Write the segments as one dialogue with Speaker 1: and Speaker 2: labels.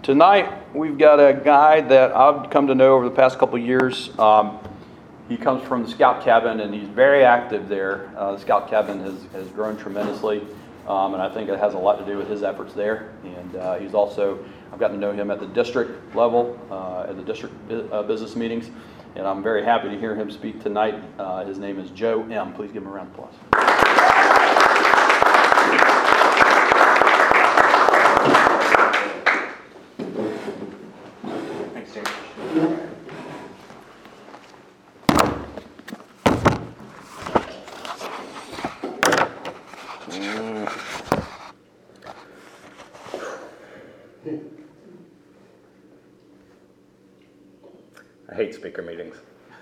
Speaker 1: Tonight, we've got a guy that I've come to know over the past couple of years. He comes from the Scout Cabin, and he's very active there. The Scout Cabin has grown tremendously, and I think it has a lot to do with his efforts there. And he's also, I've gotten to know him at the district level, at the district business meetings, and I'm very happy to hear him speak tonight. His name is Joe M. Please give him a round of applause.
Speaker 2: I hate speaker meetings.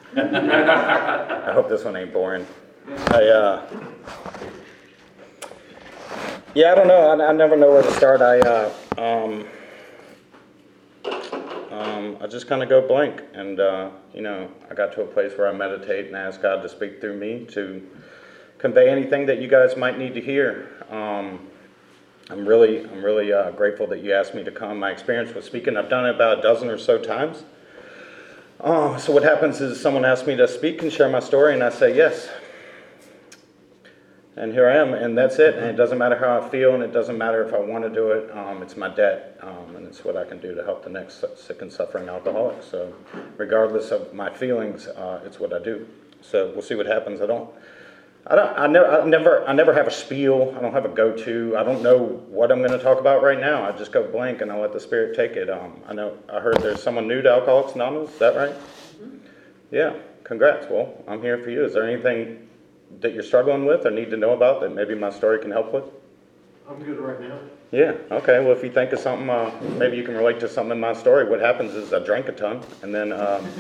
Speaker 2: I hope this one ain't boring. I don't know. I never know where to start. I just kind of go blank, and I got to a place where I meditate and ask God to speak through me to convey anything that you guys might need to hear. I'm really grateful that you asked me to come. My experience with speaking, I've done it about a dozen or so times. So what happens is someone asks me to speak and share my story, and I say yes. And here I am, and that's it. And it doesn't matter how I feel, and it doesn't matter if I want to do it. It's my debt, and it's what I can do to help the next sick and suffering alcoholic. So regardless of my feelings, it's what I do. So we'll see what happens. I never have a spiel. I don't have a go-to. I don't know what I'm going to talk about right now. I just go blank and I let the Spirit take it. I heard there's someone new to Alcoholics Anonymous. Is that right? Mm-hmm. Yeah. Congrats. Well, I'm here for you. Is there anything that you're struggling with or need to know about that maybe my story can help with?
Speaker 3: I'm good right now.
Speaker 2: Yeah. Okay. Well, if you think of something, maybe you can relate to something in my story. What happens is I drank a ton, and then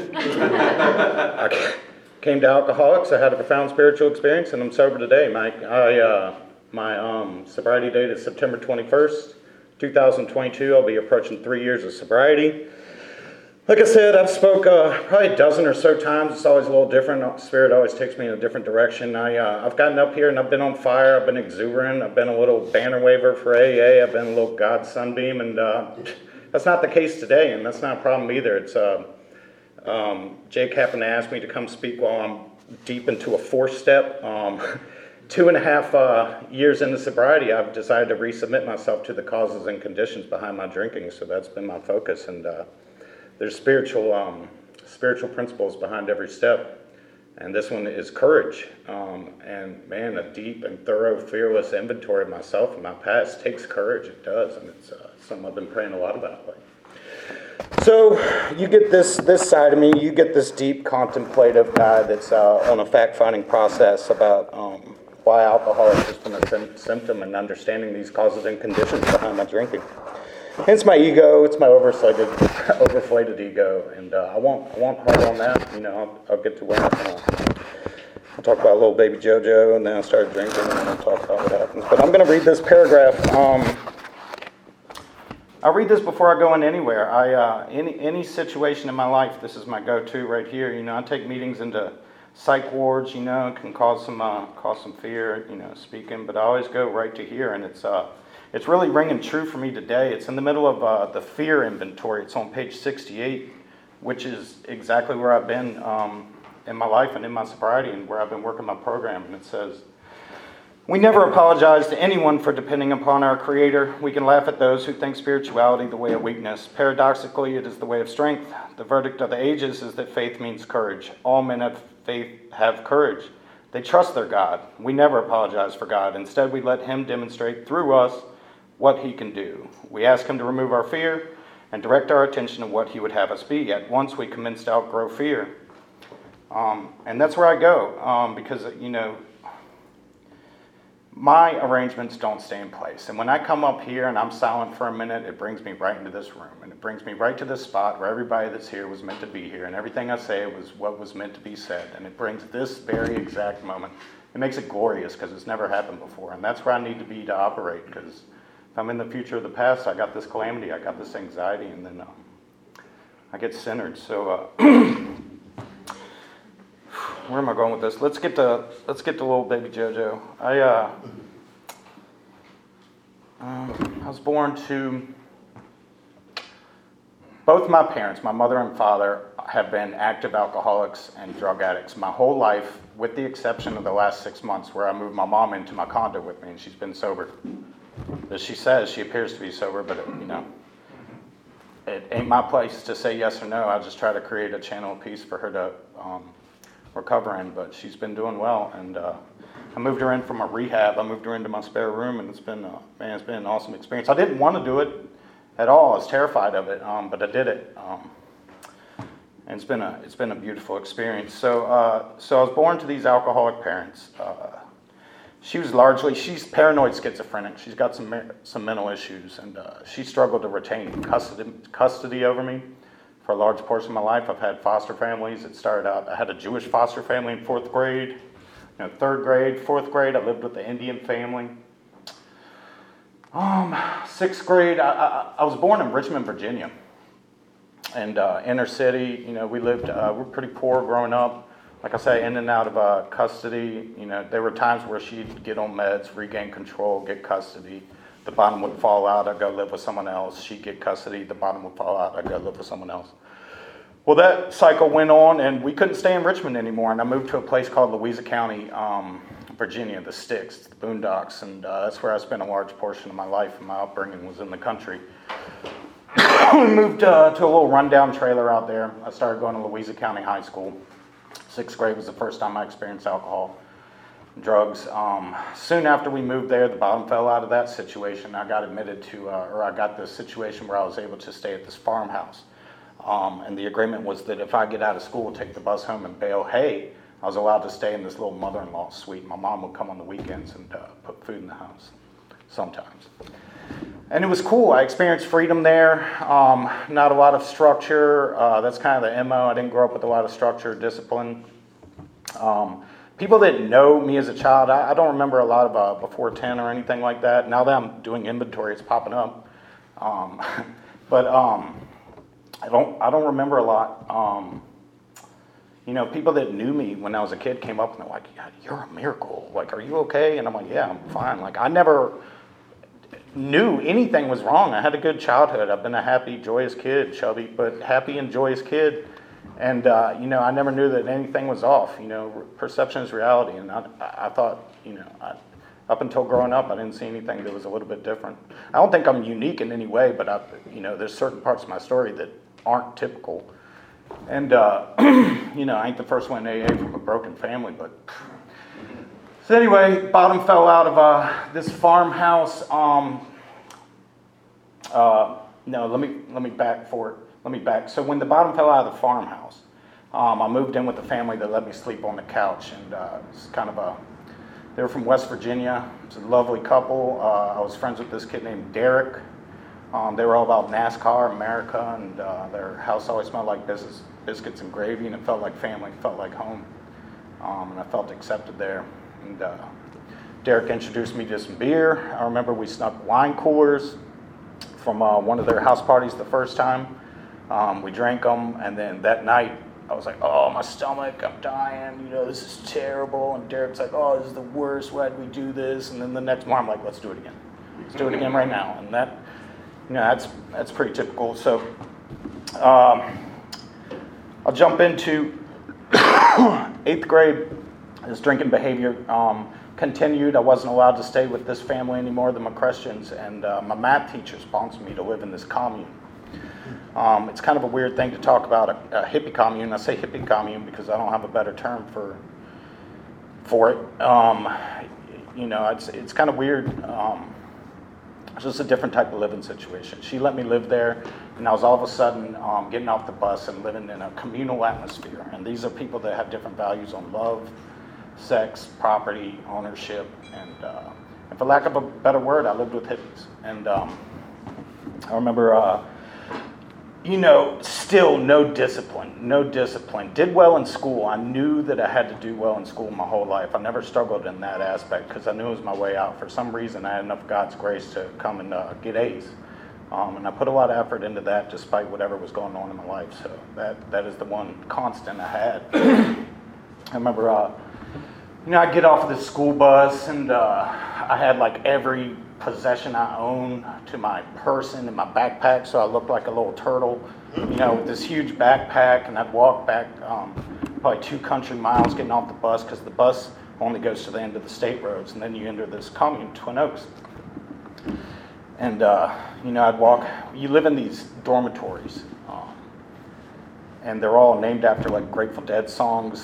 Speaker 2: I came to Alcoholics. I had a profound spiritual experience, and I'm sober today. My sobriety date is September 21st, 2022. I'll be approaching 3 years of sobriety. Like I said, I've spoke probably a dozen or so times. It's always a little different. Spirit always takes me in a different direction. I've gotten up here and I've been on fire. I've been exuberant. I've been a little banner waver for AA. I've been a little God sunbeam, and that's not the case today, and that's not a problem either. It's Jake happened to ask me to come speak while I'm deep into a fourth step. 2.5 years into sobriety, I've decided to resubmit myself to the causes and conditions behind my drinking, so that's been my focus. And there's spiritual principles behind every step, and this one is courage. And man, a deep and thorough, fearless inventory of myself and my past takes courage. It does, and it's something I've been praying a lot about lately. So you get this side of me, you get this deep contemplative guy that's on a fact-finding process about why alcohol is just a symptom and understanding these causes and conditions behind my drinking. Hence my ego, it's my overflated ego, and I won't hard on that. I'll get to where I'll talk about little baby JoJo, and then I'll start drinking, and then I'll talk about what happens. But I'm going to read this paragraph. I'll read this before I go in anywhere. Any situation in my life, this is my go-to right here. I take meetings into psych wards. It can cause some fear. Speaking, but I always go right to here, and it's really ringing true for me today. It's in the middle of the fear inventory. It's on page 68, which is exactly where I've been in my life and in my sobriety, and where I've been working my program. And it says, "We never apologize to anyone for depending upon our Creator. We can laugh at those who think spirituality the way of weakness. Paradoxically, it is the way of strength. The verdict of the ages is that faith means courage. All men of faith have courage. They trust their God. We never apologize for God. Instead, we let Him demonstrate through us what He can do. We ask Him to remove our fear and direct our attention to what He would have us be. At once, we commence to outgrow fear." And that's where I go, because, my arrangements don't stay in place. And when I come up here and I'm silent for a minute, it brings me right into this room. And it brings me right to this spot where everybody that's here was meant to be here. And everything I say was what was meant to be said. And it brings this very exact moment. It makes it glorious because it's never happened before. And that's where I need to be to operate. Because if I'm in the future or the past, I got this calamity, I got this anxiety, and then I get centered. So where am I going with this? Let's get to little baby JoJo. I was born to both my parents, my mother and father, have been active alcoholics and drug addicts my whole life, with the exception of the last 6 months where I moved my mom into my condo with me and she's been sober. As she says, she appears to be sober, but it ain't my place to say yes or no. I just try to create a channel of peace for her to recover in, but she's been doing well. And I moved her in from a rehab. I moved her into my spare room, and it's been an awesome experience. I didn't want to do it at all. I was terrified of it, but I did it. And it's been a beautiful experience. So I was born to these alcoholic parents. She's paranoid schizophrenic. She's got some mental issues, and she struggled to retain custody over me for a large portion of my life. I've had foster families. It started out, I had a Jewish foster family in 4th grade. Third grade, 4th grade, I lived with the Indian family. 6th grade, I was born in Richmond, Virginia. And inner city, we lived, we're pretty poor growing up. Like I say, in and out of custody. There were times where she'd get on meds, regain control, get custody. The bottom would fall out, I'd go live with someone else. She'd get custody, the bottom would fall out, I'd go live with someone else. Well, that cycle went on, and we couldn't stay in Richmond anymore, and I moved to a place called Louisa County, Virginia, the sticks, the boondocks, and that's where I spent a large portion of my life, and my upbringing was in the country. We moved to a little rundown trailer out there. I started going to Louisa County High School. 6th grade was the first time I experienced alcohol, drugs. Soon after we moved there, the bottom fell out of that situation. I got admitted to, I got this situation where I was able to stay at this farmhouse. And the agreement was that if I get out of school, take the bus home and bale hay, I was allowed to stay in this little mother-in-law suite. My mom would come on the weekends and put food in the house sometimes. And it was cool. I experienced freedom there. Not a lot of structure. That's kind of the MO. I didn't grow up with a lot of structure, discipline. People that know me as a child, I don't remember a lot of before 10 or anything like that. Now that I'm doing inventory, it's popping up. But I don't remember a lot. People that knew me when I was a kid came up and they're like, "Yeah, you're a miracle. Like, are you okay?" And I'm like, "Yeah, I'm fine." Like, I never knew anything was wrong. I had a good childhood. I've been a happy, joyous kid, chubby, but happy and joyous kid. And, I never knew that anything was off. Perception is reality. And I thought, up until growing up, I didn't see anything that was a little bit different. I don't think I'm unique in any way, but there's certain parts of my story that aren't typical. And, I ain't the first one in AA from a broken family, but... So anyway, bottom fell out of this farmhouse. Let me back. So when the bottom fell out of the farmhouse, I moved in with a family that let me sleep on the couch, and it's kind of they were from West Virginia. It's a lovely couple. I was friends with this kid named Derek. They were all about NASCAR, America, and their house always smelled like biscuits and gravy, and it felt like family, it felt like home, and I felt accepted there. And Derek introduced me to some beer. I remember we snuck wine coolers from one of their house parties the first time. We drank them, and then that night I was like, "Oh, my stomach, I'm dying, this is terrible." And Derek's like, "Oh, this is the worst, why did we do this?" And then the next morning I'm like, "Let's do it again. Let's do it again right now." And that, that's pretty typical. So I'll jump into 8th grade. This drinking behavior continued. I wasn't allowed to stay with this family anymore, the McChrestians, and my math teacher sponsored me to live in this commune. It's kind of a weird thing to talk about, a hippie commune. I say hippie commune because I don't have a better term for it. It's kind of weird. It's just a different type of living situation. She let me live there, and I was all of a sudden getting off the bus and living in a communal atmosphere. And these are people that have different values on love, sex, property, ownership, and for lack of a better word, I lived with hippies. And I remember, still no discipline. Did well in school. I knew that I had to do well in school my whole life. I never struggled in that aspect because I knew it was my way out. For some reason, I had enough God's grace to come and get A's. And I put a lot of effort into that despite whatever was going on in my life. So that is the one constant I had. I remember I get off of the school bus, and I had like every possession I own to my person and my backpack, so I looked like a little turtle, with this huge backpack, and I'd walk back probably 2 country miles getting off the bus, because the bus only goes to the end of the state roads, and then you enter this commune, Twin Oaks. And, I'd walk, you live in these dormitories, and they're all named after like Grateful Dead songs.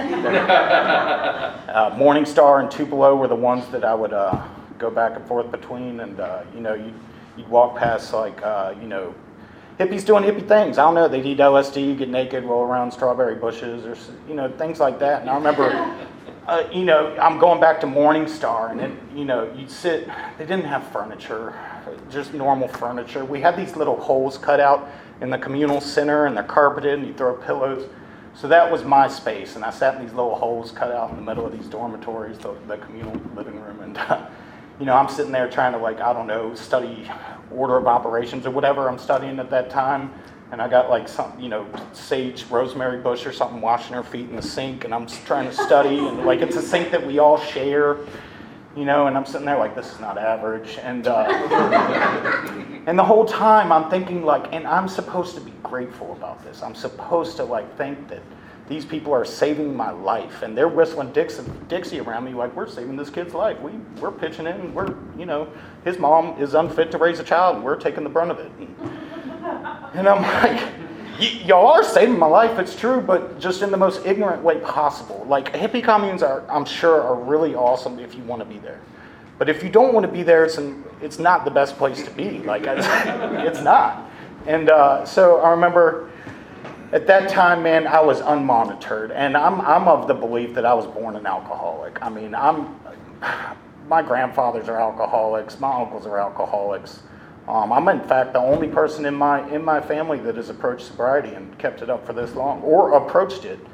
Speaker 2: Morning Star and Tupelo were the ones that I would go back and forth between, and you'd walk past like hippies doing hippie things. I don't know, they'd eat LSD, get naked, roll around strawberry bushes, or things like that. And I remember, I'm going back to Morning Star, and you'd sit. They didn't have furniture, just normal furniture. We had these little holes cut out in the communal center, and they're carpeted, and you throw pillows. So that was my space, and I sat in these little holes cut out in the middle of these dormitories, the communal living room, and I'm sitting there trying to study order of operations or whatever I'm studying at that time, and I got like some, sage rosemary bush or something washing her feet in the sink, and I'm trying to study, and like it's a sink that we all share. And I'm sitting there like, this is not average. And and the whole time I'm thinking and I'm supposed to be grateful about this. I'm supposed to think that these people are saving my life. And they're whistling Dixie around me like, we're saving this kid's life. We're pitching in. His mom is unfit to raise a child, and we're taking the brunt of it. And I'm like, y'all are saving my life, it's true, but just in the most ignorant way possible. Like, hippie communes I'm sure are really awesome if you want to be there. But if you don't want to be there, it's not the best place to be. It's not. And so I remember at that time, man, I was unmonitored. And I'm of the belief that I was born an alcoholic. I mean, my grandfathers are alcoholics, my uncles are alcoholics. I'm in fact the only person in my family that has approached sobriety and kept it up for this long, or approached it.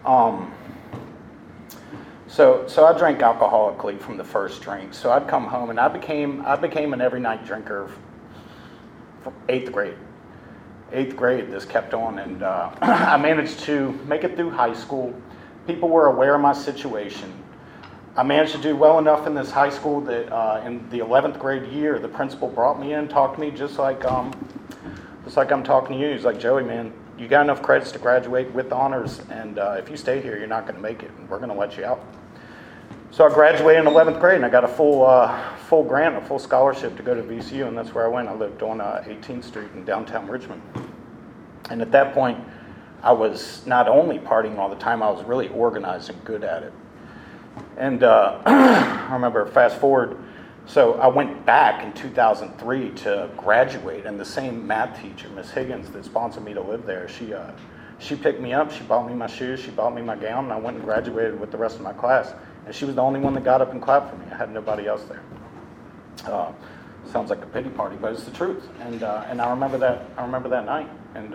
Speaker 2: So I drank alcoholically from the first drink. So I'd come home, and I became an every night drinker from 8th grade. 8th grade, this kept on, and I managed to make it through high school. People were aware of my situation. I managed to do well enough in this high school that in the 11th grade year, the principal brought me in, talked to me just like I'm talking to you. He's like, Joey, man, you got enough credits to graduate with honors, and if you stay here, you're not going to make it, and we're going to let you out. So I graduated in 11th grade, and I got a full grant, a full scholarship to go to VCU, and that's where I went. I lived on 18th Street in downtown Richmond. And at that point, I was not only partying all the time, I was really organized and good at it. And I remember, fast forward, so I went back in 2003 to graduate, and the same math teacher, Miss Higgins, that sponsored me to live there, she picked me up, she bought me my shoes, she bought me my gown, and I went and graduated with the rest of my class. And she was the only one that got up and clapped for me. I had nobody else there. Sounds like a pity party, but it's the truth. And I remember that night. And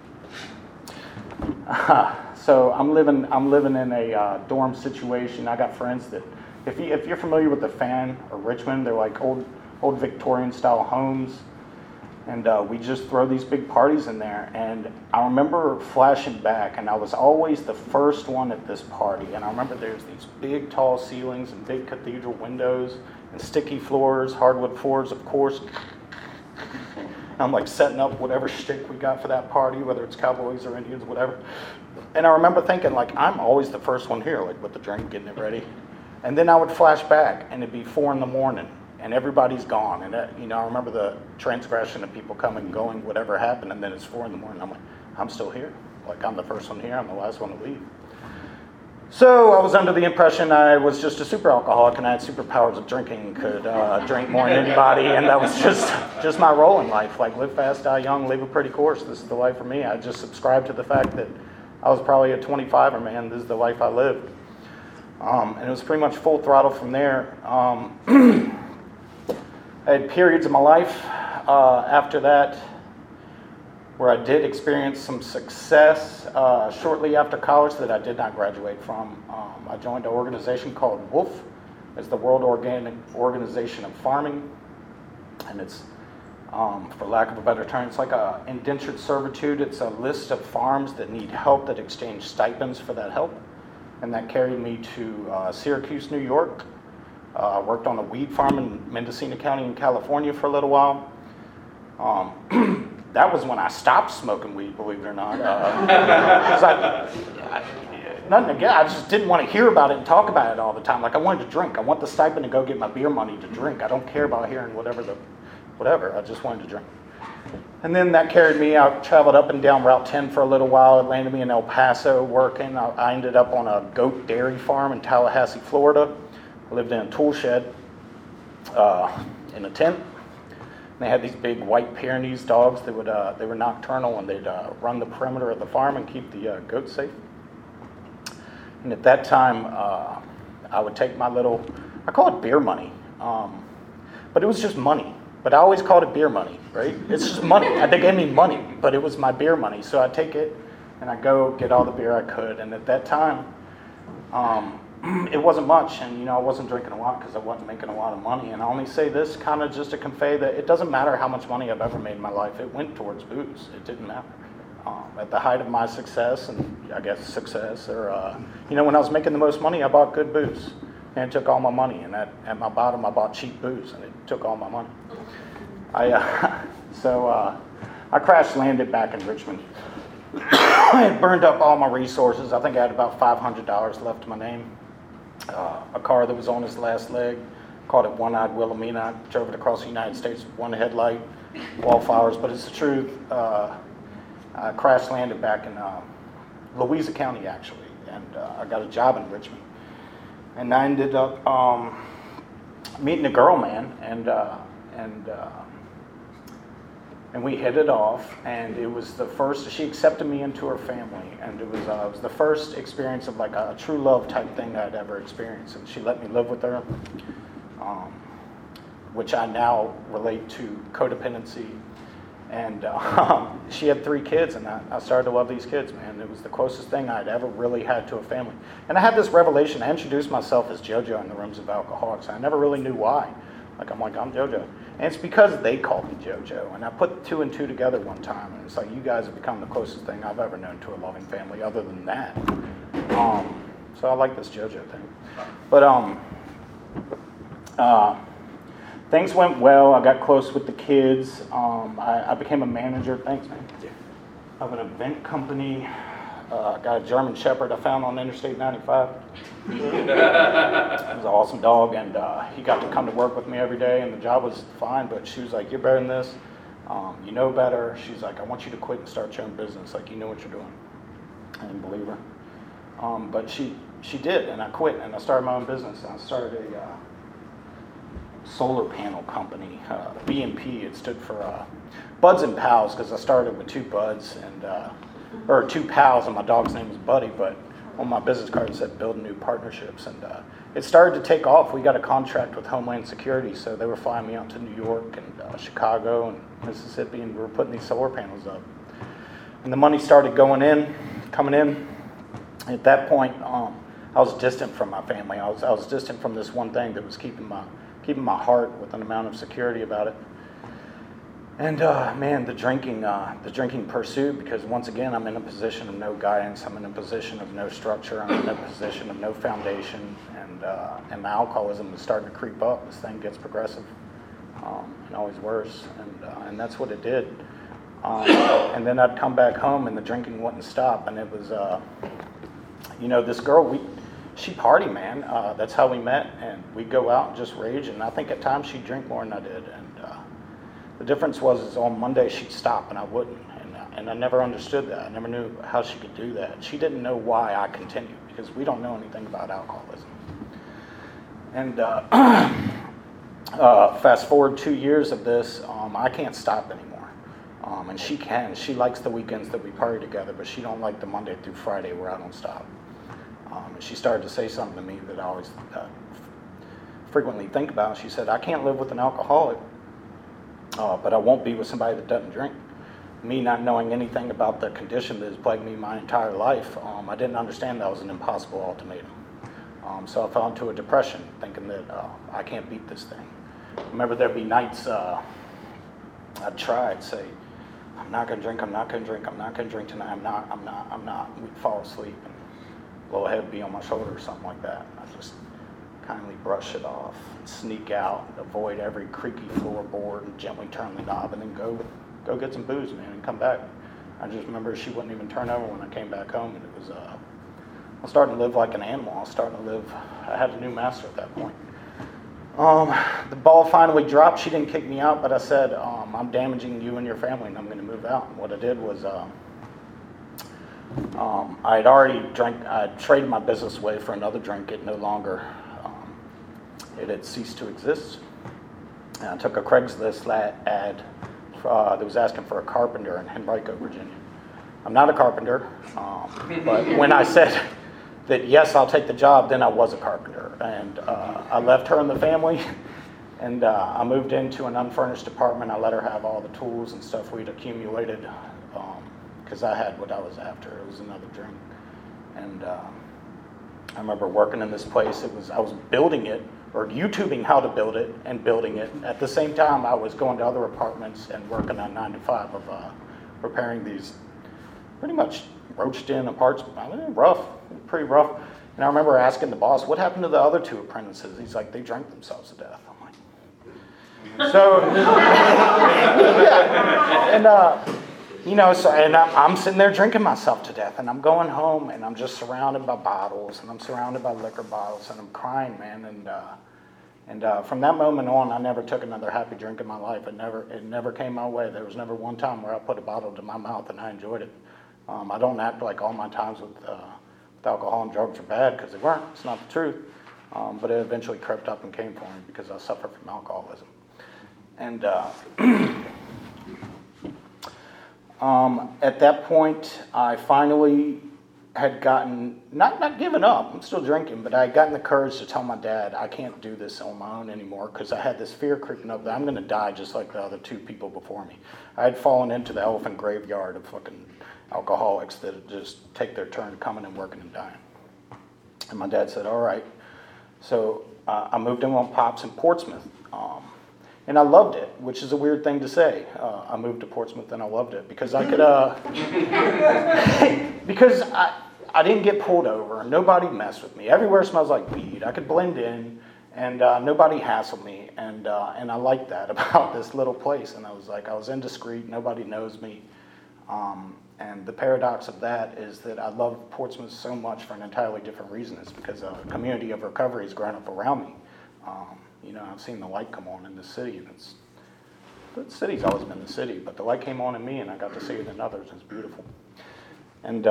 Speaker 2: so I'm living in a dorm situation. I got friends that, if you're familiar with the Fan or Richmond, they're like old Victorian style homes, and we just throw these big parties in there. And I remember flashing back, and I was always the first one at this party. And I remember there's these big tall ceilings and big cathedral windows and sticky floors, hardwood floors, of course. I'm like setting up whatever shtick we got for that party, whether it's Cowboys or Indians, whatever. And I remember thinking, I'm always the first one here, with the drink, getting it ready. And then I would flash back, and it'd be 4 a.m, and everybody's gone. And I remember the transgression of people coming and going, whatever happened, and then it's 4 a.m. I'm like, I'm still here. I'm the first one here, I'm the last one to leave. So I was under the impression I was just a super alcoholic, and I had superpowers of drinking, could drink more than anybody, and that was just my role in life. Live fast, die young, live a pretty course. This is the life for me. I just subscribed to the fact that I was probably a 25er, man. This is the life I lived. And it was pretty much full throttle from there. I had periods of my life after that where I did experience some success shortly after college that I did not graduate from. I joined an organization called WOLF. It's the World Organization of Farming. And it's, for lack of a better term, it's like an indentured servitude. It's a list of farms that need help, that exchange stipends for that help. and that carried me to Syracuse, New York. Worked on a weed farm in Mendocino County in California for a little while. That was when I stopped smoking weed, believe it or not. 'Cause nothing again, I just didn't want to hear about it and talk about it all the time. Like, I wanted to drink. I want the stipend to go get my beer money to drink. I don't care about hearing whatever. I just wanted to drink. And then that carried me out, traveled up and down Route 10 for a little while. It landed me in El Paso working. I ended up on a goat dairy farm in Tallahassee, Florida. I lived in a tool shed in a tent. They had these big white Pyrenees dogs that they were nocturnal, and they'd run the perimeter of the farm and keep the goats safe. And at that time, I would take my I call it beer money, but it was just money. But I always called it beer money, right? It's just money. They gave me money, but it was my beer money. So I'd take it, and I'd go get all the beer I could. And at that time, it wasn't much, and I wasn't drinking a lot because I wasn't making a lot of money. And I only say this kind of just to convey that it doesn't matter how much money I've ever made in my life. It went towards booze. It didn't matter. At the height of my success, and I guess success, or when I was making the most money, I bought good booze, and it took all my money. And at my bottom, I bought cheap booze, and it took all my money. I crash landed back in Richmond. I had burned up all my resources. I think I had about $500 left to my name. A car that was on its last leg, called it One-Eyed Wilhelmina. I drove it across the United States with one headlight, wallflowers, but it's the truth. I crash landed back in Louisa County, actually, and I got a job in Richmond. And I ended up meeting a girl, man, and we hit it off, and it was the first. She accepted me into her family, and it was the first experience of like a true love type thing I'd ever experienced. And she let me live with her, which I now relate to codependency. And she had 3 kids, and I started to love these kids, man. It was the closest thing I'd ever really had to a family. And I had this revelation. I introduced myself as JoJo in the rooms of alcoholics. I never really knew why. I'm JoJo. And it's because they called me JoJo. And I put 2 and 2 together one time, and it's like, you guys have become the closest thing I've ever known to a loving family other than that. So I like this JoJo thing. But things went well. I got close with the kids. I became a manager. Thanks, man. Of an event company. Got a German Shepherd I found on Interstate 95. He was an awesome dog, and he got to come to work with me every day, and the job was fine, but she was like, you're better than this. You know better. She's like, I want you to quit and start your own business. Like, you know what you're doing. I didn't believe her. But she did, and I quit, and I started my own business. And I started a solar panel company, B&P. It stood for Buds and Pals, because I started with 2 buds, or 2 pals, and my dog's name was Buddy, but on my business card it said build new partnerships, and it started to take off. We got a contract with Homeland Security, so they were flying me out to New York and Chicago and Mississippi, and we were putting these solar panels up. And the money started coming in. At that point, I was distant from my family. I was distant from this one thing that was keeping my heart with an amount of security about it. And man, the drinking pursued, because once again, I'm in a position of no guidance. I'm in a position of no structure. I'm in a position of no foundation, and my alcoholism is starting to creep up. This thing gets progressive, and always worse, and that's what it did. And then I'd come back home, and the drinking wouldn't stop, and it was, this girl, she party, man. That's how we met, and we'd go out and just rage, and I think at times she'd drink more than I did, and the difference is on Monday she'd stop and I wouldn't, and I never understood that. I never knew how she could do that. She didn't know why I continued, because we don't know anything about alcoholism. And fast forward 2 years of this, I can't stop anymore, and she can. She likes the weekends that we party together, but she don't like the Monday through Friday where I don't stop. And she started to say something to me that I always frequently think about. She said, I can't live with an alcoholic, but I won't be with somebody that doesn't drink. Me not knowing anything about the condition that has plagued me my entire life, I didn't understand that was an impossible ultimatum. So I fell into a depression, thinking that I can't beat this thing. I remember there'd be nights I'd try, I'd say, I'm not going to drink, I'm not going to drink, I'm not going to drink tonight, I'm not. We'd fall asleep. And little head be on my shoulder or something like that. And I just kindly brush it off, sneak out, avoid every creaky floorboard, and gently turn the knob, and then go get some booze, man, and come back. I just remember she wouldn't even turn over when I came back home, and it was, I was starting to live like an animal. I had a new master at that point. The ball finally dropped. She didn't kick me out, but I said, I'm damaging you and your family, and I'm going to move out. And what I did was, I had already I traded my business away for another drink. It no longer, it had ceased to exist. And I took a Craigslist ad that was asking for a carpenter in Henrico, Virginia. I'm not a carpenter, but when I said that yes, I'll take the job, then I was a carpenter. And I left her and the family, and I moved into an unfurnished apartment. I let her have all the tools and stuff we'd accumulated, because I had what I was after. It was another drink. And I remember working in this place. I was building it, or YouTubing how to build it and building it. At the same time, I was going to other apartments and working on 9 to 5 of repairing these pretty much roached in apartments. I mean, pretty rough. And I remember asking the boss, what happened to the other 2 apprentices? He's like, they drank themselves to death. I'm like, so, yeah. And, and I'm sitting there drinking myself to death, and I'm going home, and I'm just surrounded by bottles, and I'm surrounded by liquor bottles, and I'm crying, man. And from that moment on, I never took another happy drink in my life. It never came my way. There was never one time where I put a bottle to my mouth and I enjoyed it. I don't act like all my times with alcohol and drugs are bad, because they weren't. It's not the truth. But it eventually crept up and came for me because I suffer from alcoholism. And at that point, I finally had gotten, not given up, I'm still drinking, but I had gotten the courage to tell my dad, I can't do this on my own anymore, because I had this fear creeping up that I'm going to die just like the other 2 people before me. I had fallen into the elephant graveyard of fucking alcoholics that just take their turn coming and working and dying. And my dad said, all right. So I moved in with Pops in Portsmouth. And I loved it, which is a weird thing to say. I moved to Portsmouth and I loved it because I could, because I didn't get pulled over. Nobody messed with me. Everywhere smells like weed. I could blend in, and nobody hassled me. And I liked that about this little place. And I was indiscreet. Nobody knows me. And the paradox of that is that I love Portsmouth so much for an entirely different reason. It's because a community of recovery has grown up around me. I've seen the light come on in the city, and the city's always been the city, but the light came on in me, and I got to see it in others. It's beautiful. And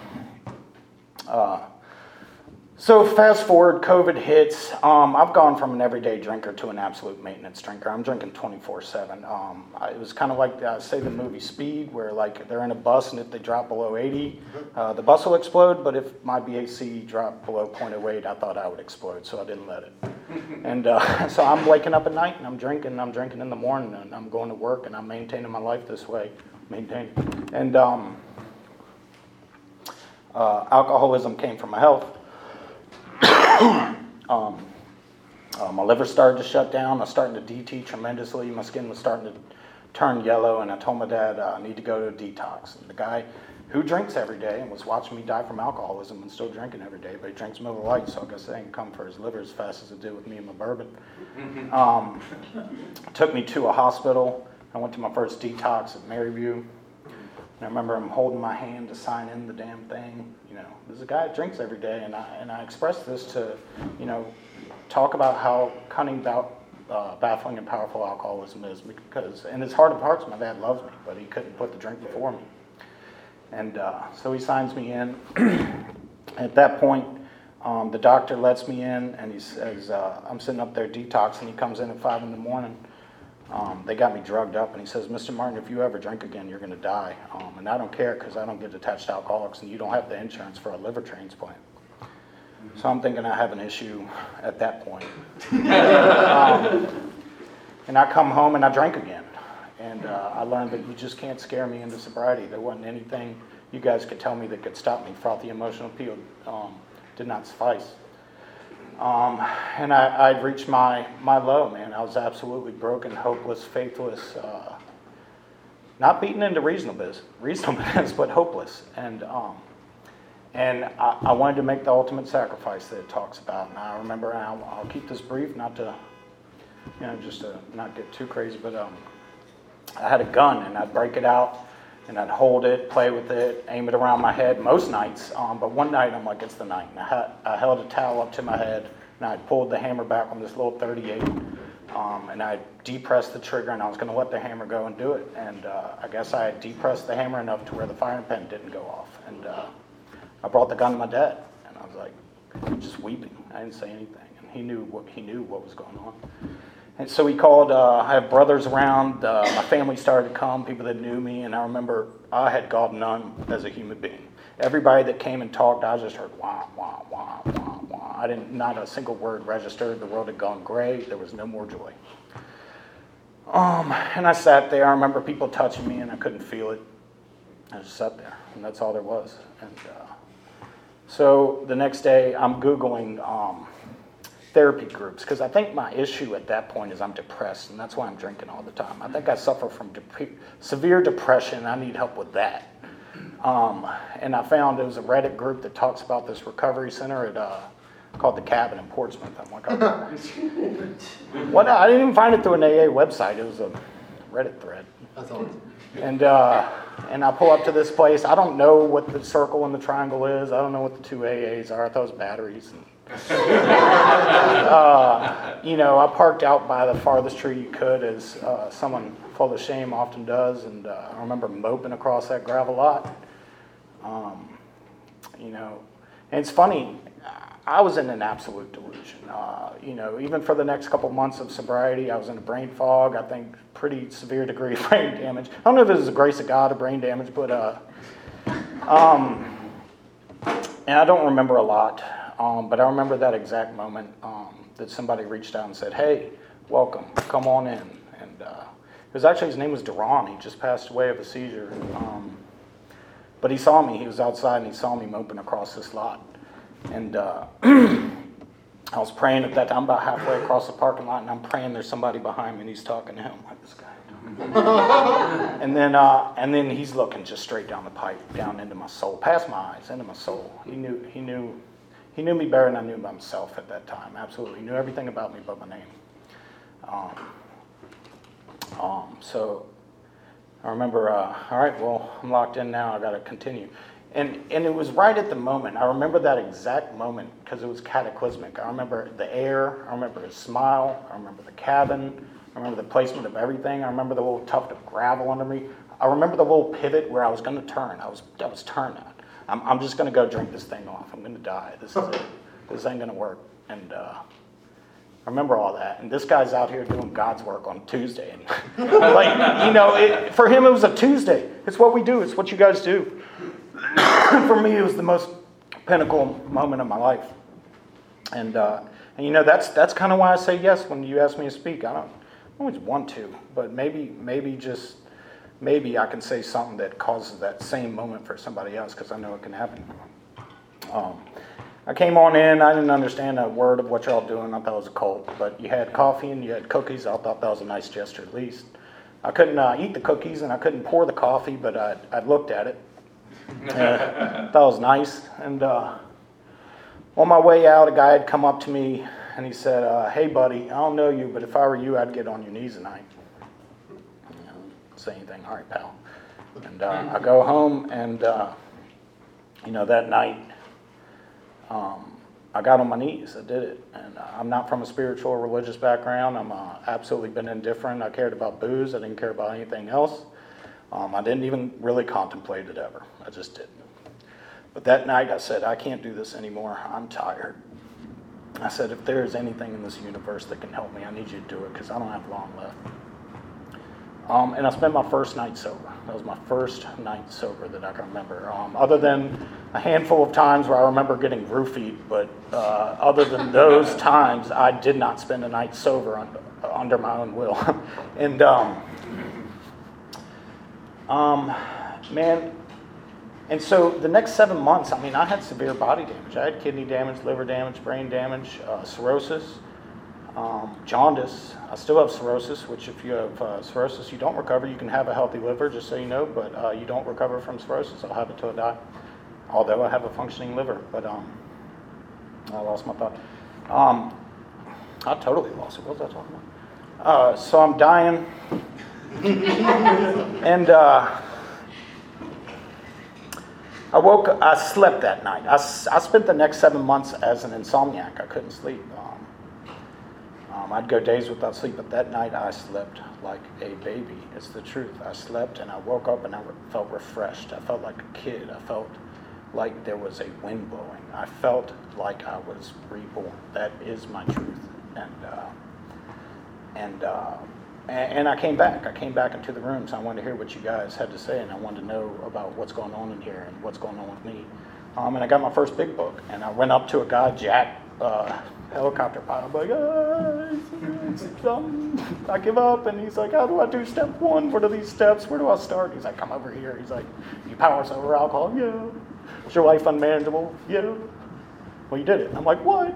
Speaker 2: so fast forward, COVID hits. I've gone from an everyday drinker to an absolute maintenance drinker. I'm drinking 24/7. It was kind of like, say, the movie Speed, where like they're in a bus, and if they drop below 80, the bus will explode. But if my BAC dropped below 0.08, I thought I would explode, so I didn't let it. And so I'm waking up at night, and I'm drinking in the morning, and I'm going to work, and I'm maintaining my life this way. And alcoholism came from my health. My liver started to shut down. I was starting to DT tremendously. My skin was starting to turn yellow, and I told my dad I need to go to a detox. And the guy who drinks every day and was watching me die from alcoholism and still drinking every day, but he drinks Miller Lite, so I guess they didn't come for his liver as fast as it did with me and my bourbon. Took me to a hospital. I went to my first detox at Maryview. And I remember him holding my hand to sign in the damn thing. There's a guy that drinks every day, and I expressed this to, talk about how cunning, baffling, and powerful alcoholism is, because in his heart of hearts, my dad loves me, but he couldn't put the drink before me. And so he signs me in. At that point, the doctor lets me in, and he says, I'm sitting up there detoxing. He comes in at 5 in the morning. They got me drugged up, and he says, Mr. Martin, if you ever drink again, you're going to die. And I don't care, because I don't get attached to alcoholics, and you don't have the insurance for a liver transplant. So I'm thinking I have an issue at that point. And I come home, and I drink again. And I learned that you just can't scare me into sobriety. There wasn't anything you guys could tell me that could stop me. Frothy emotional appeal did not suffice. And I'd reached my low, man. I was absolutely broken, hopeless, faithless, not beaten into reasonableness, but hopeless. And And I wanted to make the ultimate sacrifice that it talks about. And I remember, and I'll keep this brief, not to, just to not get too crazy, but I had a gun, and I'd break it out, and I'd hold it, play with it, aim it around my head most nights. But one night, I'm like, it's the night. And I held a towel up to my head, and I pulled the hammer back on this little 38, and I depressed the trigger, and I was going to let the hammer go and do it. And I guess I had depressed the hammer enough to where the firing pin didn't go off. And I brought the gun to my dad, and I was like, just weeping. I didn't say anything, and he knew what was going on. And so he called. I have brothers around. My family started to come, people that knew me, and I remember I had God numb as a human being. Everybody that came and talked, I just heard wah, wah, wah, wah, wah. Not a single word registered. The world had gone gray. There was no more joy. And I sat there. I remember people touching me, and I couldn't feel it. I just sat there, and that's all there was. And so the next day, I'm Googling therapy groups, because I think my issue at that point is I'm depressed, and that's why I'm drinking all the time. I think I suffer from severe depression. I need help with that. And I found there was a Reddit group that talks about this recovery center called The Cabin in Portsmouth. I'm like, what? I didn't even find it through an AA website. It was a Reddit thread.
Speaker 3: That's awesome.
Speaker 2: And I pull up to this place. I don't know what the circle and the triangle is. I don't know what the two AAs are. I thought it was batteries. And, I parked out by the farthest tree you could, as someone full of shame often does. And I remember moping across that gravel lot. And it's funny. I was in an absolute delusion. Even for the next couple months of sobriety, I was in a brain fog. I think pretty severe degree of brain damage. I don't know if it was the grace of God or brain damage, but and I don't remember a lot. But I remember that exact moment that somebody reached out and said, "Hey, welcome, come on in." And it was actually, his name was Duran. He just passed away of a seizure. But he saw me. He was outside, and he saw me moping across this lot. And I was praying at that time. I'm about halfway across the parking lot, and I'm praying there's somebody behind me, and he's talking to him, like this guy. and then he's looking just straight down the pipe, down into my soul, past my eyes, into my soul. He knew me better than I knew myself at that time. Absolutely, he knew everything about me but my name. So I remember, all right, well, I'm locked in now. I got to continue. And it was right at the moment. I remember that exact moment because it was cataclysmic. I remember the air. I remember his smile. I remember the cabin. I remember the placement of everything. I remember the little tuft of gravel under me. I remember the little pivot where I was going to turn. I was turned on. I'm just going to go drink this thing off. I'm going to die. This is it. This ain't going to work. And I remember all that. And this guy's out here doing God's work on Tuesday. And for him, it was a Tuesday. It's what we do. It's what you guys do. For me, it was the most pinnacle moment of my life. And that's kind of why I say yes when you ask me to speak. I don't always want to, but maybe I can say something that causes that same moment for somebody else, because I know it can happen. I came on in. I didn't understand a word of what y'all doing. I thought it was a cult. But you had coffee and you had cookies. I thought that was a nice gesture at least. I couldn't eat the cookies and I couldn't pour the coffee, but I looked at it. That was nice. And on my way out, a guy had come up to me and he said, "Hey, buddy, I don't know you, but if I were you, I'd get on your knees tonight." Say anything. All right, pal. And I go home, and that night, I got on my knees. I did it. And I'm not from a spiritual or religious background. I'm absolutely been indifferent. I cared about booze. I didn't care about anything else. I didn't even really contemplate it ever. I just didn't. But that night I said, I can't do this anymore. I'm tired. I said, if there is anything in this universe that can help me, I need you to do it, because I don't have long left. And I spent my first night sober. That was my first night sober that I can remember. Other than a handful of times where I remember getting roofied, but other than those times, I did not spend a night sober under my own will. And and so the next 7 months, I had severe body damage. I had kidney damage, liver damage, brain damage, cirrhosis, jaundice. I still have cirrhosis, which if you have cirrhosis, you don't recover. You can have a healthy liver, just so you know, but you don't recover from cirrhosis. I'll have it till I die. although I have a functioning liver. But I lost my thought. I totally lost it. What was I talking about? So I'm dying. And I slept that night. I spent the next 7 months as an insomniac. I couldn't sleep. I'd go days without sleep, but that night I slept like a baby. It's the truth. I slept and I woke up and I felt refreshed. I felt like a kid. I felt like there was a wind blowing. I felt like I was reborn. That is my truth. And I came back. I came back into the rooms. I wanted to hear what you guys had to say, and I wanted to know about what's going on in here and what's going on with me. And I got my first big book, and I went up to a guy, Jack, helicopter pilot. I'm like, I give up. And he's like, how do I do step one? What are these steps? Where do I start? He's like, come over here. He's like, you power over alcohol? Yeah. Is your wife unmanageable? Yeah. Well, you did it. I'm like, what?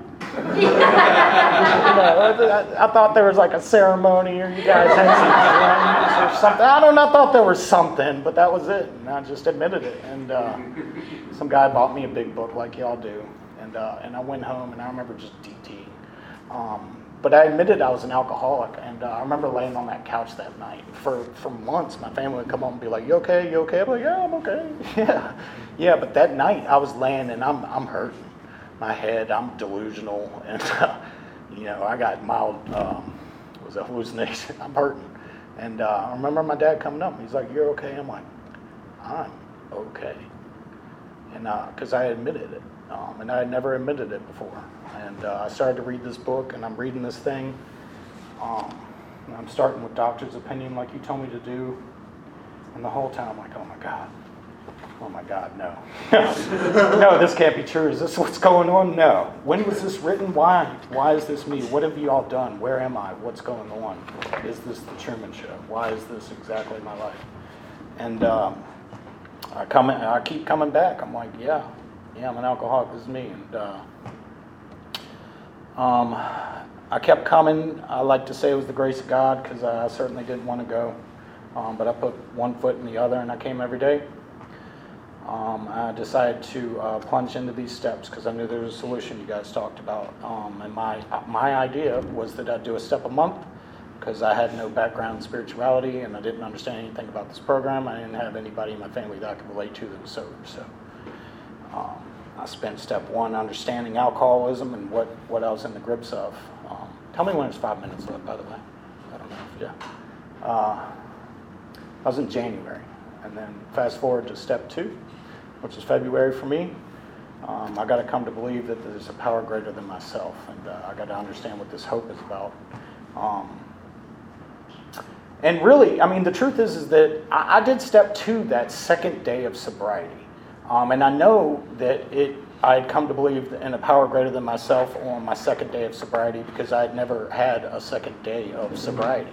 Speaker 2: I thought there was like a ceremony or you guys had some drinks or something. I thought there was something, but that was it. And I just admitted it. And some guy bought me a big book like y'all do. And I went home and I remember just DTing. But I admitted I was an alcoholic. And I remember laying on that couch that night. For months, my family would come home and be like, you okay? You okay? I'm like, yeah, I'm okay. Yeah. But that night I was laying and I'm hurting. My head, I'm delusional, and I got mild hallucination. I'm hurting, and I remember my dad coming up. He's like, "You're okay?" I'm like, "I'm okay," and because I admitted it, and I had never admitted it before. And I started to read this book, and I'm reading this thing. And I'm starting with doctor's opinion, like you told me to do, and the whole time I'm like, "Oh my God." Oh my God, no. No, this can't be true. Is this what's going on? No. When was this written? Why? Why is this me? What have you all done? Where am I? What's going on? Is this the Truman Show? Why is this exactly my life? And I keep coming back. I'm like, yeah, I'm an alcoholic. This is me. And I kept coming. I like to say it was the grace of God because I certainly didn't want to go. But I put one foot in the other and I came every day. I decided to plunge into these steps because I knew there was a solution you guys talked about. And my idea was that I'd do a step a month because I had no background in spirituality and I didn't understand anything about this program. I didn't have anybody in my family that I could relate to that was sober. So I spent step one understanding alcoholism and what I was in the grips of. Tell me when it's 5 minutes left, by the way. I don't know. I was in January. And then fast forward to step 2, which is February for me. I got to come to believe that there's a power greater than myself, and I got to understand what this hope is about. And really, I mean, the truth is that I did step 2 that second day of sobriety, and I know that I had come to believe in a power greater than myself on my second day of sobriety because I had never had a second day of sobriety,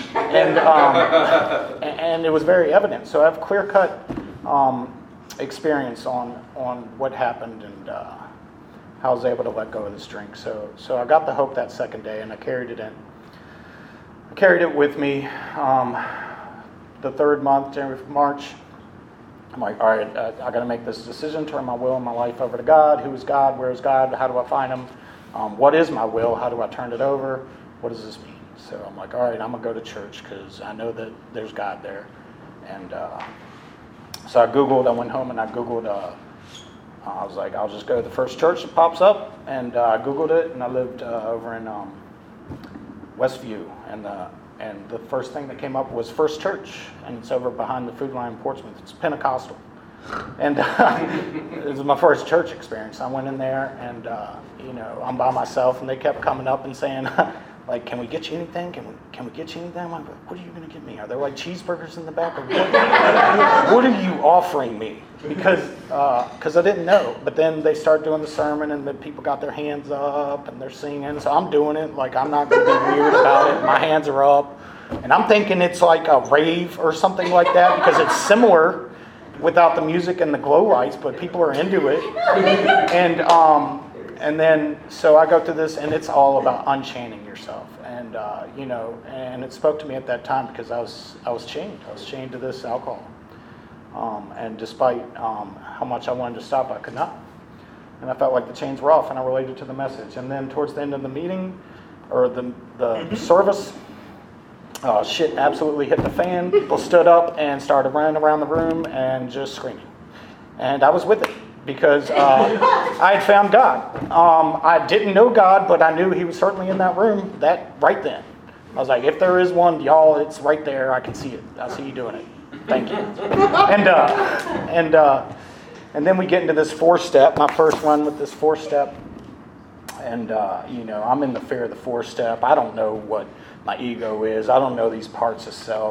Speaker 2: and it was very evident. So I have clear-cut experience on what happened and how I was able to let go of this drink. So I got the hope that second day, and I carried it in. I carried it with me. The third month, January, March. I'm like, all right, I got to make this decision, turn my will and my life over to God. Who is God? Where is God? How do I find him? What is my will? How do I turn it over? What does this mean? So I'm like, all right, I'm going to go to church because I know that there's God there. And so I went home and I Googled, I was like, I'll just go to the first church that pops up. And I Googled it, and I lived over in Westview. And the first thing that came up was First Church, and it's over behind the Food Line in Portsmouth. It's Pentecostal. And it was my first church experience. I went in there, and I'm by myself, and they kept coming up and saying, like, can we get you anything? Can we get you anything? I'm like, what are you going to get me? Are there like cheeseburgers in the back? Or what are you offering me? Because I didn't know. But then they start doing the sermon, and then people got their hands up, and they're singing. So I'm doing it like I'm not going to be weird about it. My hands are up. And I'm thinking it's like a rave or something like that because it's similar without the music and the glow lights, but people are into it. And then, so I go through this, and it's all about unchaining yourself. And, and it spoke to me at that time because I was chained. I was chained to this alcohol.
Speaker 4: And despite how much I wanted to stop, I could not. And I felt like the chains were off, and I related to the message. And then towards the end of the meeting, or the service, shit absolutely hit the fan. People stood up and started running around the room and just screaming. And I was with it because I had found God. I didn't know God, but I knew he was certainly in that room right then. I was like, if there is one, y'all, it's right there. I can see it. I see you doing it. Thank you. And then we get into this 4-step, my first run with this 4-step. And, I'm in the fear of the 4-step. I don't know what my ego is. I don't know these parts of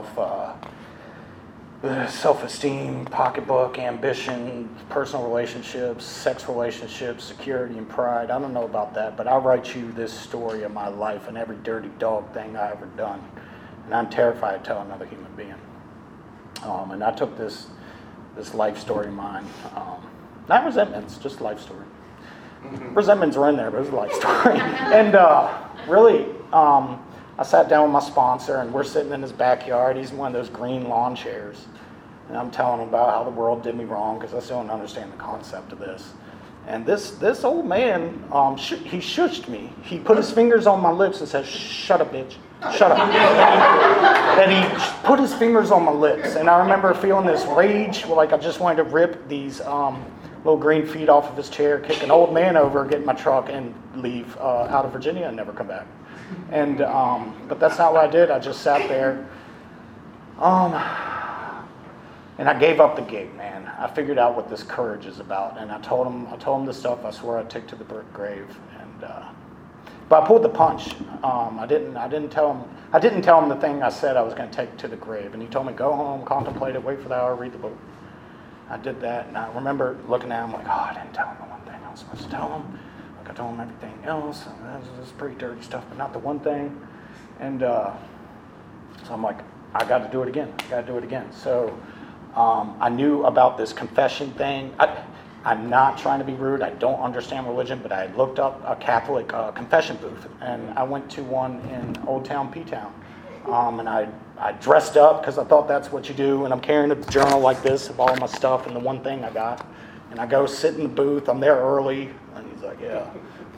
Speaker 4: self-esteem, pocketbook, ambition, personal relationships, sex relationships, security and pride. I don't know about that, but I'll write you this story of my life and every dirty dog thing I ever done. And I'm terrified to tell another human being. And I took this life story of mine. Not resentments, just life story. Resentments are in there, but it was a life story. And really, I sat down with my sponsor, and we're sitting in his backyard. He's in one of those green lawn chairs. And I'm telling him about how the world did me wrong because I still don't understand the concept of this. And this old man, he shushed me. He put his fingers on my lips and said, "Shut up, bitch. Shut up." And he put his fingers on my lips. And I remember feeling this rage, like I just wanted to rip these little green feet off of his chair, kick an old man over, get in my truck, and leave out of Virginia and never come back. And but that's not what I did. I just sat there. And I gave up the gig, man. I figured out what this courage is about, and I told him the stuff I swore I'd take to the grave. And but I pulled the punch. I didn't tell him the thing I said I was going to take to the grave. And he told me, go home, contemplate it, wait for the hour, read the book. I did that, and I remember looking at him like, oh, I didn't tell him the one thing I was supposed to tell him. Like I told him everything else, and this is pretty dirty stuff, but not the one thing. And so I'm like, I got to do it again. So I knew about this confession thing. I'm not trying to be rude. I don't understand religion, but I looked up a Catholic confession booth, and I went to one in Old Town, P-Town. And I dressed up because I thought that's what you do, and I'm carrying a journal like this of all my stuff and the one thing I got. And I go sit in the booth. I'm there early, and he's like, yeah.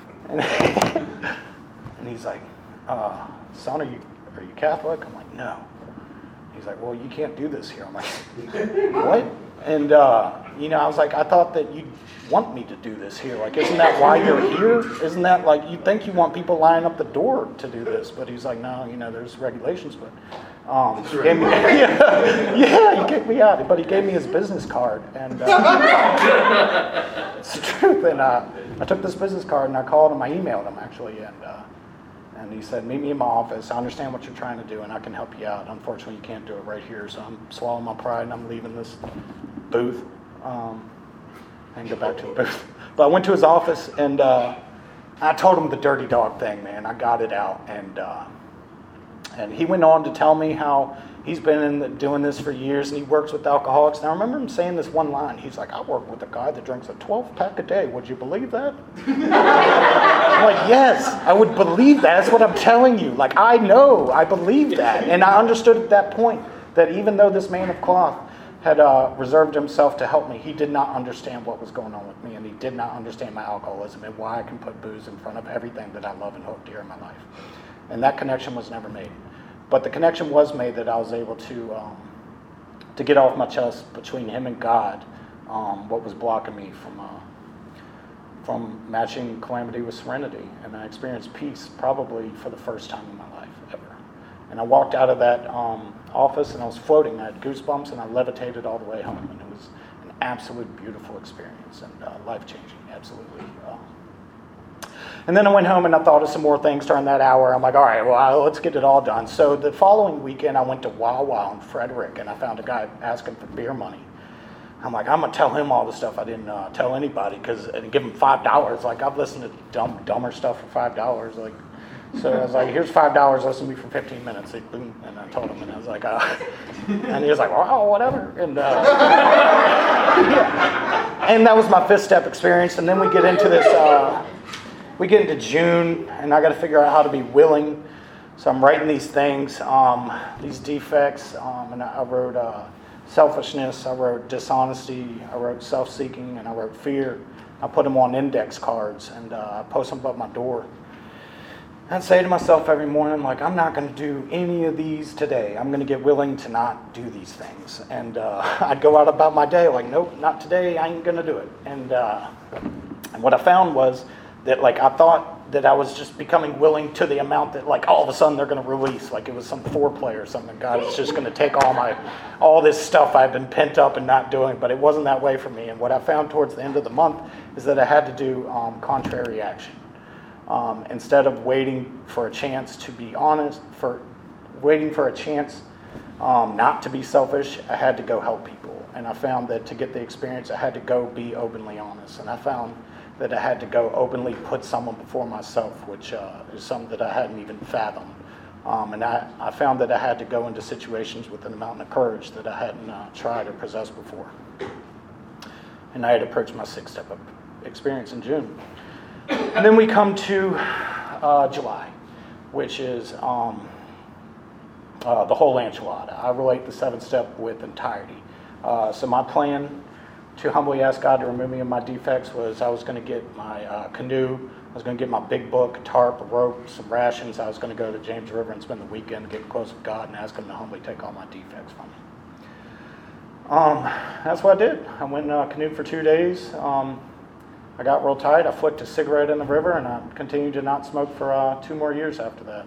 Speaker 4: And he's like, son, are you Catholic? I'm like, no. He's like, well, you can't do this here. I'm like, what? And, I was like, I thought that you'd want me to do this here. Like, isn't that why you're here? Isn't that like, you think you want people lining up the door to do this? But he's like, no, there's regulations. But he gave me, he kicked me out. But he gave me his business card. And it's the truth. And I took this business card and I called him. I emailed him, actually. And he said, meet me in my office. I understand what you're trying to do, and I can help you out. Unfortunately, you can't do it right here, so I'm swallowing my pride, and I'm leaving this booth and go back to the booth. But I went to his office, and I told him the dirty dog thing, man. I got it out, and he went on to tell me how he's been doing this for years, and he works with alcoholics. And I remember him saying this one line. He's like, I work with a guy that drinks a 12-pack a day. Would you believe that? I'm like, yes, I would believe that. That's what I'm telling you. Like, I know, I believe that. And I understood at that point that even though this man of cloth had reserved himself to help me, he did not understand what was going on with me, and he did not understand my alcoholism and why I can put booze in front of everything that I love and hold dear in my life. And that connection was never made. But the connection was made that I was able to get off my chest between him and God, what was blocking me from matching calamity with serenity. And I experienced peace probably for the first time in my life ever. And I walked out of that office and I was floating. I had goosebumps and I levitated all the way home. And it was an absolute beautiful experience and life-changing, absolutely. And then I went home and I thought of some more things during that hour. I'm like, all right, well, let's get it all done. So the following weekend, I went to Wawa in Frederick, and I found a guy asking for beer money. I'm like, I'm going to tell him all the stuff I didn't tell anybody, and give him $5. Like, I've listened to dumber stuff for $5. Like, so I was like, here's $5, listen to me for 15 minutes. Like, boom, and I told him, and I was like, and he was like, well, whatever. And, yeah. And that was my 5th step experience. And then we get into this... We get into June, and I got to figure out how to be willing. So I'm writing these things, these defects, and I wrote selfishness, I wrote dishonesty, I wrote self-seeking, and I wrote fear. I put them on index cards, and I post them above my door. I'd say to myself every morning, like, I'm not going to do any of these today. I'm going to get willing to not do these things. And I'd go out about my day like, nope, not today. I ain't going to do it. And what I found was that, like, I thought that I was just becoming willing to the amount that, like, all of a sudden they're going to release, like it was some foreplay or something. God is just going to take all this stuff I've been pent up and not doing. But it wasn't that way for me. And what I found towards the end of the month is that I had to do contrary action. Instead of waiting for a chance to be honest, waiting for a chance not to be selfish, I had to go help people. And I found that to get the experience, I had to go be openly honest. And I found that I had to go openly put someone before myself, which is something that I hadn't even fathomed. And I found that I had to go into situations with an amount of courage that I hadn't tried or possessed before. And I had approached my 6-step experience in June. And then we come to July, which is the whole enchilada. I relate the 7-step with entirety. So my plan to humbly ask God to remove me of my defects was I was going to get my canoe, I was going to get my big book, a tarp, a rope, some rations. I was going to go to James River and spend the weekend to get close with God and ask Him to humbly take all my defects from me. That's what I did. I went canoed for 2 days. I got real tight. I flicked a cigarette in the river, and I continued to not smoke for 2 more years after that.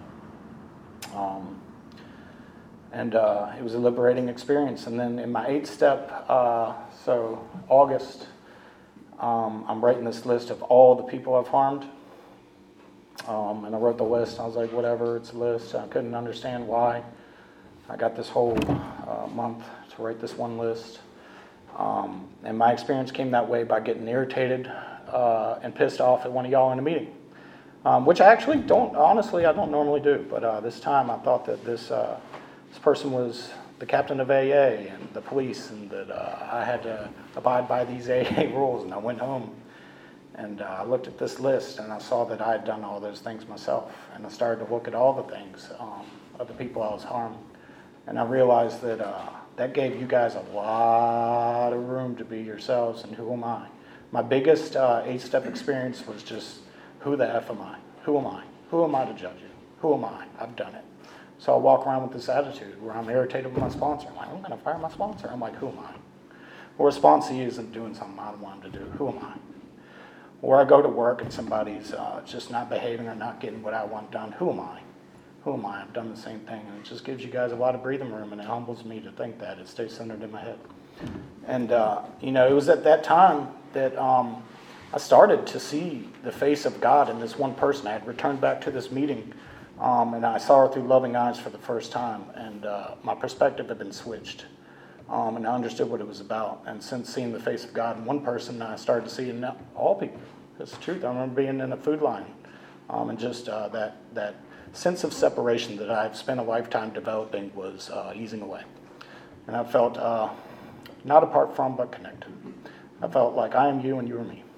Speaker 4: It was a liberating experience. And then in my 8-step, so August, I'm writing this list of all the people I've harmed. And I wrote the list. I was like, whatever, it's a list. I couldn't understand why. I got this whole month to write this one list. And my experience came that way by getting irritated and pissed off at one of y'all in a meeting, which I actually don't normally do. But this time I thought that this person was the captain of AA and the police, and that I had to abide by these AA rules. And I went home and I looked at this list, and I saw that I had done all those things myself. And I started to look at all the things of the people I was harmed. And I realized that that gave you guys a lot of room to be yourselves, and who am I? My biggest 8-step experience was just, who the F am I? Who am I? Who am I to judge you? Who am I? I've done it. So I walk around with this attitude where I'm irritated with my sponsor. I'm like, I'm going to fire my sponsor. I'm like, who am I? Or a sponsee isn't doing something I want him to do. Who am I? Or I go to work and somebody's just not behaving or not getting what I want done. Who am I? Who am I? I've done the same thing. And it just gives you guys a lot of breathing room, and it humbles me to think that. It stays centered in my head. And, it was at that time that I started to see the face of God in this one person. I had returned back to this meeting, and I saw her through loving eyes for the first time. And my perspective had been switched, and I understood what it was about. And since seeing the face of God in one person, I started to see it in all people. It's the truth. I remember being in a food line, and just that sense of separation that I've spent a lifetime developing was easing away. And I felt not apart from, but connected. I felt like I am you and you are me.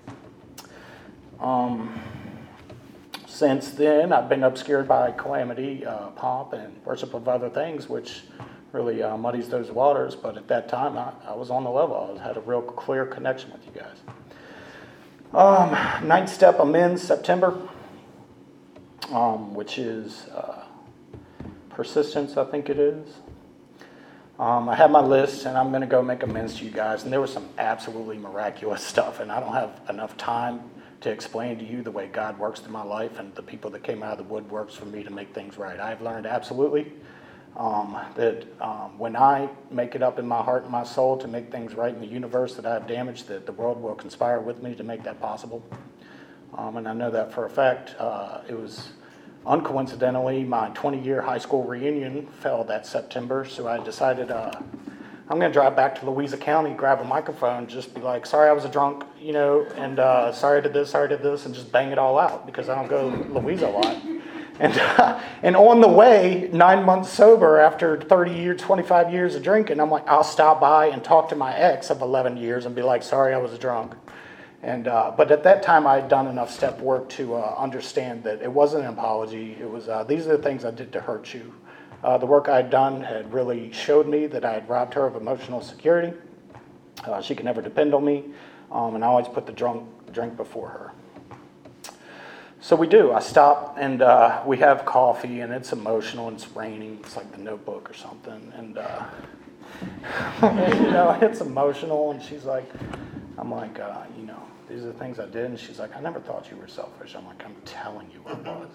Speaker 4: Since then, I've been obscured by calamity, pomp, and worship of other things, which really muddies those waters. But at that time, I was on the level. I had a real clear connection with you guys. 9th step amends, September, which is persistence, I think it is. I have my list, and I'm going to go make amends to you guys. And there was some absolutely miraculous stuff, and I don't have enough time to explain to you the way God works through my life and the people that came out of the woodworks for me to make things right. I've learned absolutely that when I make it up in my heart and my soul to make things right in the universe that I've damaged, that the world will conspire with me to make that possible. And I know that for a fact. It was uncoincidentally my 20-year high school reunion fell that September, so I decided I'm going to drive back to Louisa County, grab a microphone, just be like, sorry I was a drunk, and sorry I did this, and just bang it all out, because I don't go to Louisa a lot. And on the way, 9 months sober after 25 years of drinking, I'm like, I'll stop by and talk to my ex of 11 years and be like, sorry I was a drunk. But at that time, I had done enough step work to understand that it wasn't an apology. It was, these are the things I did to hurt you. The work I had done had really showed me that I had robbed her of emotional security. She could never depend on me, and I always put the drink before her. So we do. I stop, and we have coffee, and it's emotional, and it's raining. It's like The Notebook or something, and it's emotional. And she's like, I'm like, these are the things I did, and she's like, I never thought you were selfish. I'm like, I'm telling you I was.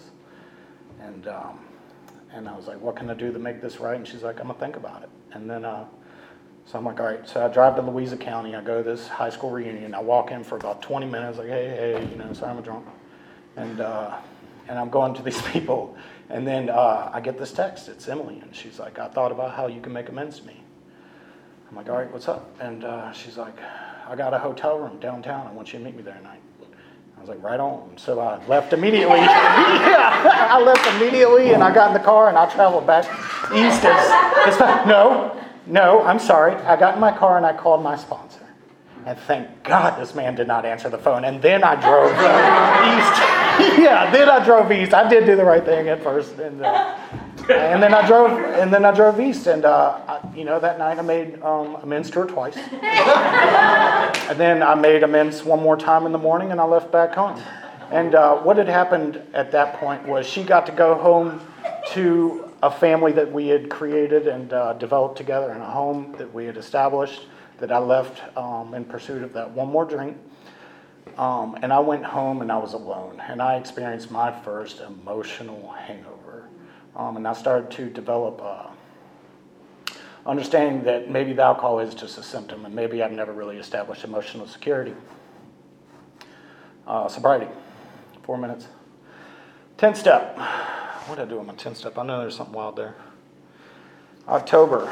Speaker 4: And I was like, what can I do to make this right? And she's like, I'm gonna think about it. And then, so I'm like, all right. So I drive to Louisa County. I go to this high school reunion. I walk in for about 20 minutes, like, hey, sorry I'm drunk. And I'm going to these people. And then I get this text. It's Emily. And she's like, I thought about how you can make amends to me. I'm like, all right, what's up? And she's like, I got a hotel room downtown. I want you to meet me there tonight. I was like, right on. So I left immediately. Yeah, I left immediately, and I got in the car, and I traveled back east. No, I'm sorry. I got in my car, and I called my sponsor. And thank God this man did not answer the phone. And then I drove east. Yeah, then I drove east. I did do the right thing at first. And then I drove east. And, that night I made amends to her twice. And then I made amends one more time in the morning, and I left back home. And what had happened at that point was she got to go home to a family that we had created and developed together, in a home that we had established, that I left in pursuit of that one more drink. And I went home, and I was alone. And I experienced my first emotional hangover. And I started to develop understanding that maybe the alcohol is just a symptom, and maybe I've never really established emotional security. Sobriety, 4 minutes. 10th step. What did I do on my 10th step? I know there's something wild there. October.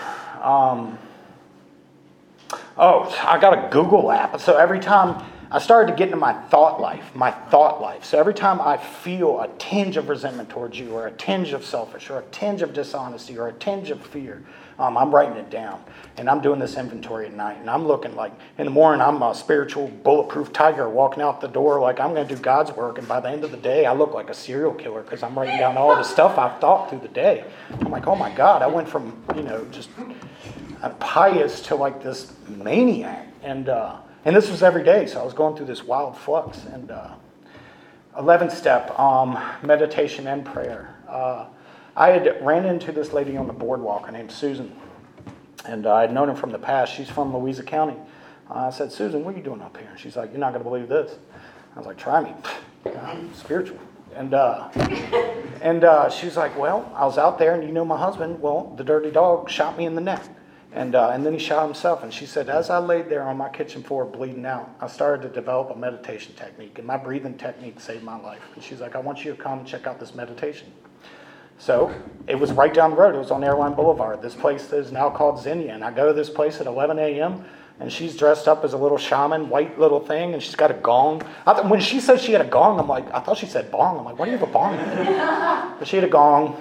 Speaker 4: I got a Google app. So every time I started to get into my thought life. So every time I feel a tinge of resentment towards you, or a tinge of selfish, or a tinge of dishonesty, or a tinge of fear, I'm writing it down. And I'm doing this inventory at night. And I'm looking like, in the morning, I'm a spiritual bulletproof tiger walking out the door like I'm going to do God's work. And by the end of the day, I look like a serial killer because I'm writing down all the stuff I've thought through the day. I'm like, oh my God, I went from, just pious to like this maniac. And this was every day, so I was going through this wild flux. And 11th step, meditation and prayer. I had ran into this lady on the boardwalk. Her name's Susan. And I had known her from the past. She's from Louisa County. I said, Susan, what are you doing up here? And she's like, you're not going to believe this. I was like, try me. I'm spiritual. And she's like, well, I was out there, and you know my husband, well, the dirty dog shot me in the neck. And then he shot himself. And she said, as I laid there on my kitchen floor bleeding out, I started to develop a meditation technique. And my breathing technique saved my life. And she's like, I want you to come and check out this meditation. So it was right down the road. It was on Airline Boulevard. This place is now called Xenia. And I go to this place at 11 a.m., and she's dressed up as a little shaman, white little thing, and she's got a gong. When she said she had a gong, I'm like, I thought she said bong. I'm like, why do you have a bong? But she had a gong.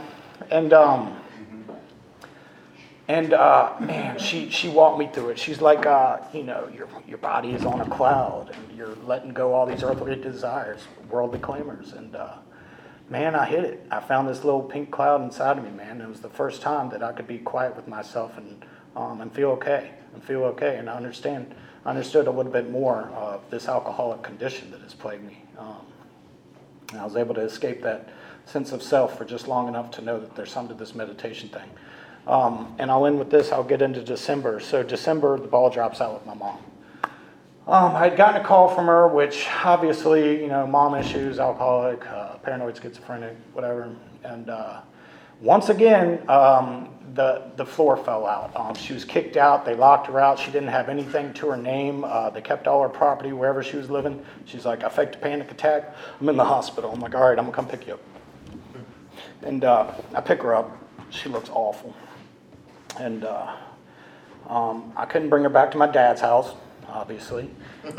Speaker 4: Man, she walked me through it. She's like, your body is on a cloud, and you're letting go all these earthly desires, worldly claimers. And man, I hit it. I found this little pink cloud inside of me, man. It was the first time that I could be quiet with myself and feel okay. And I understood a little bit more of this alcoholic condition that has plagued me. And I was able to escape that sense of self for just long enough to know that there's something to this meditation thing. And I'll end with this. I'll get into December. So December, the ball drops out with my mom. I had gotten a call from her, which obviously, mom issues, alcoholic, paranoid, schizophrenic, whatever. And once again, the floor fell out. She was kicked out. They locked her out. She didn't have anything to her name. They kept all her property wherever she was living. She's like, I faked a panic attack. I'm in the hospital. I'm like, all right, I'm going to come pick you up. And I pick her up. She looks awful. And I couldn't bring her back to my dad's house, obviously.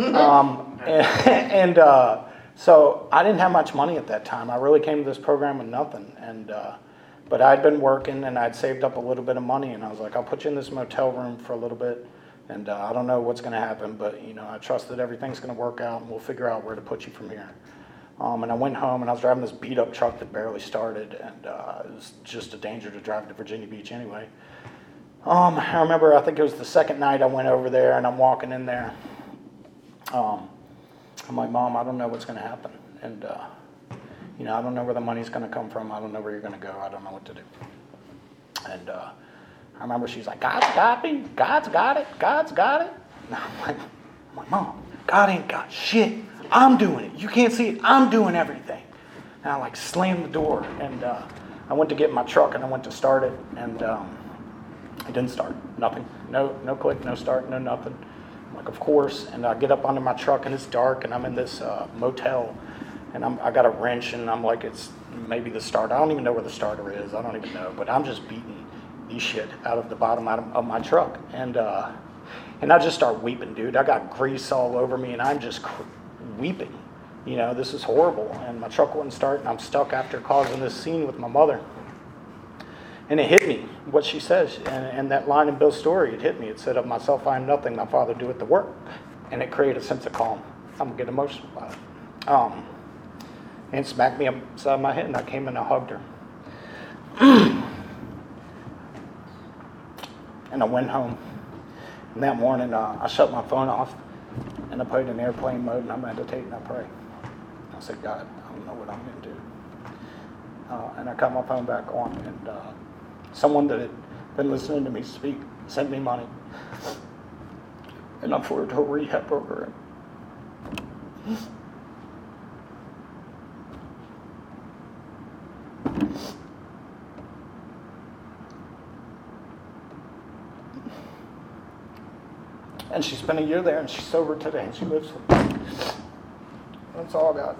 Speaker 4: So I didn't have much money at that time. I really came to this program with nothing. But I'd been working, and I'd saved up a little bit of money. And I was like, I'll put you in this motel room for a little bit. And I don't know what's going to happen, but I trust that everything's going to work out, and we'll figure out where to put you from here. And I went home and I was driving this beat up truck that barely started, and it was just a danger to drive to Virginia Beach anyway. I remember, I think it was the second night I went over there, and I'm walking in there. I'm like, Mom, I don't know what's going to happen. And, I don't know where the money's going to come from. I don't know where you're going to go. I don't know what to do. And I remember she's like, God's got me. God's got it. God's got it. And I'm like, Mom, God ain't got shit. I'm doing it. You can't see it. I'm doing everything. And I like slammed the door, and I went to get my truck, and I went to start it, and it didn't start. Nothing. No click, no start, no nothing. I'm like, of course. And I get up under my truck, and it's dark, and I'm in this motel, and I got a wrench, and I'm like, it's maybe the starter. I don't even know where the starter is. I don't even know. But I'm just beating the shit out of the bottom of my truck, and I just start weeping, dude. I got grease all over me, and I'm just weeping. This is horrible. And my truck wouldn't start, and I'm stuck after causing this scene with my mother. And it hit me, what she says. And that line in Bill's story, it hit me. It said, of myself I am nothing, my Father doeth the work. And it created a sense of calm. I'm going to get emotional about it. And it smacked me upside my head, and I came and I hugged her. And I went home. And that morning, I shut my phone off, and I put it in airplane mode, and I meditate and I pray. I said, God, I don't know what I'm going to do. And I got my phone back on, and someone that had been listening to me speak sent me money. And I'm for it to a rehab program. And she spent a year there, and she's sober today, and she lives with me. That's all I got.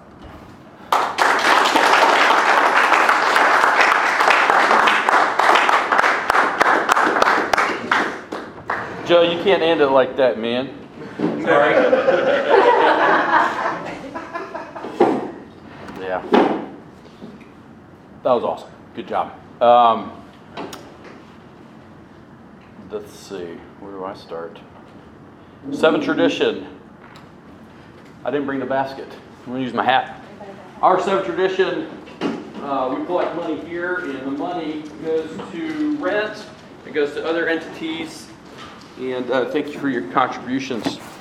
Speaker 1: Joe, you can't end it like that, man. Sorry. Yeah. That was awesome. Good job. Let's see. Where do I start? 7th tradition. I didn't bring the basket. I'm going to use my hat. Our 7th tradition, we collect money here, and the money goes to rent. It goes to other entities. And thank you for your contributions.